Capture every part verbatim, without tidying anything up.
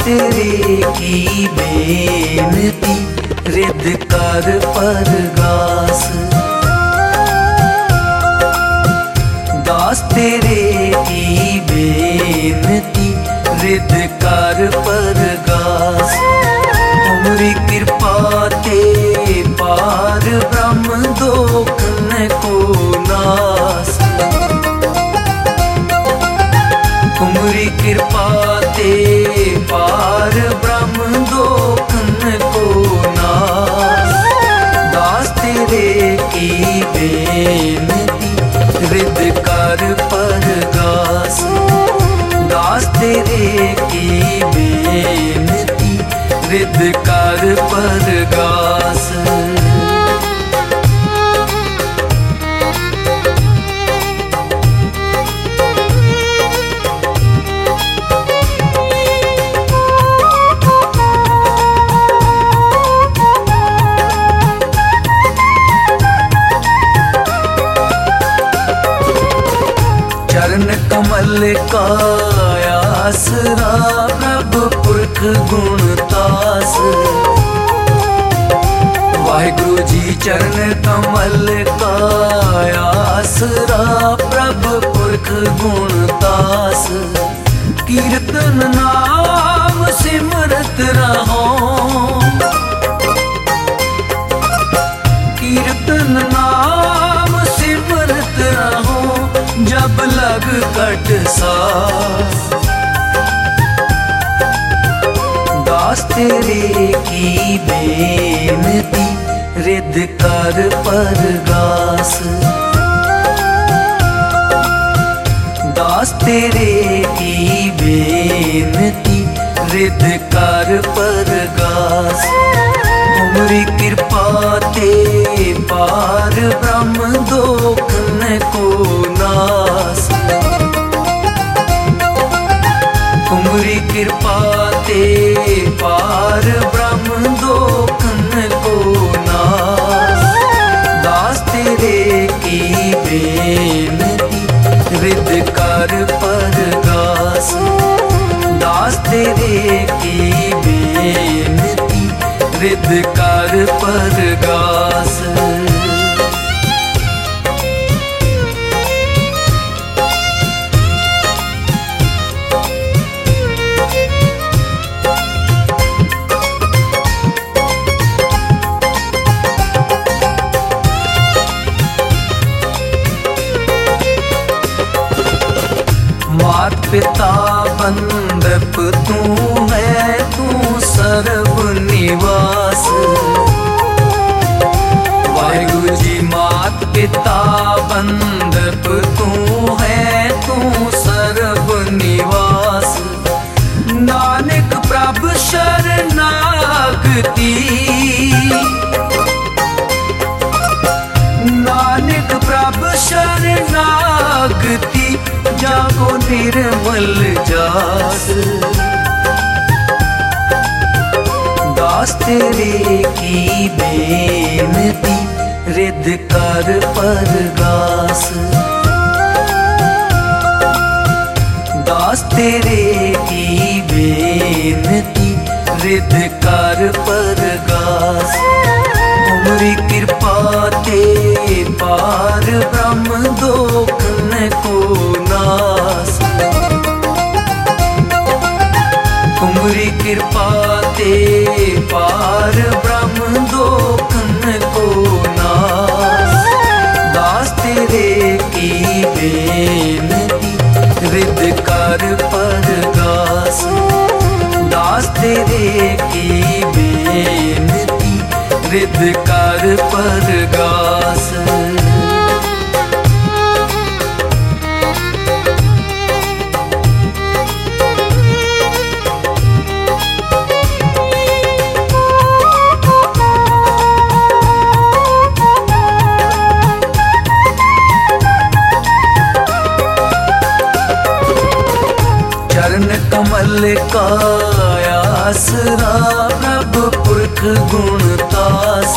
तेरे की बेनती रिद कर परगास। दास तेरे की बेनती रिद कर परगास। उमरी कृपा ते पार ब्रह्म दोखन को नास। उमरी कृपा ते पार ब्रह्म दोखन को नास। दास तेरे की बेनती रिद कर परगास। दास तेरे की बेनती रिद कर परगास। चरण कमल का आसरा प्रभु पुरख गुणतास। वाहिगुरु जी चरण कमल का आसरा प्रभु पुरख गुणतास। कीर्तन नाम सिमरत रहो, कीर्तन नाम सिमरत रहो जब लग कट सास। दास तेरे की बेनती रिद कर परगास। दास तेरे की बेनती रिद कर परगास। उमरी कृपा ते पार ब्रह्म दोखन को नास। उमरी कृपा ते पार ब्रह्म दोखन को नास। दास तेरे की बेनती रिद कर परगास। दास तेरे की बेनती रिद कर परगास। मात पिता बंदप तू है, तू सर्व निवास। वाहिगुरु जी मात पिता बंदप तू है, तू सर्व निवास। नानक प्रभु शरणागति, नानक प्रभु शरणागति जागो निर्मल जास। दास तेरे की बेनती रिद कर परगास। दास तेरे की बेनती रिद कर परगास। उमरी कृपा ते पार ब्रह्म दोखन को नास। उमरी कृपा ते पार ब्रह्म दोखन को नास। दास तेरे की बेनती रिद कर परगास। दास तेरे की बेनती रिद कर परगास। चरण कमल का आसरा प्रभु पुरख गुणतास।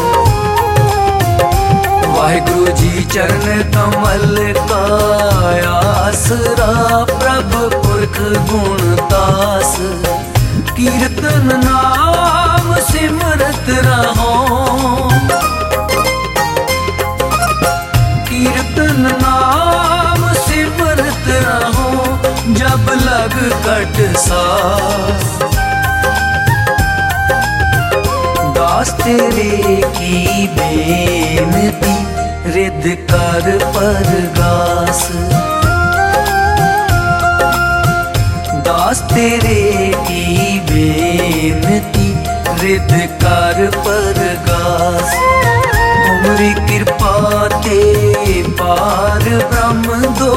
वाहिगुरु जी चरण कमल का आसरा प्रभु पुरख गुणतास। कीर्तन नाम सिमरत रहो, कीर्तन नाम सिमरत रहो, जब लग कट सास। दास तेरे की बेनती रिद कर परगास, दास तेरे की बेनती रिद कर परगास। तुमरी कृपा ते पार ब्रह्म दो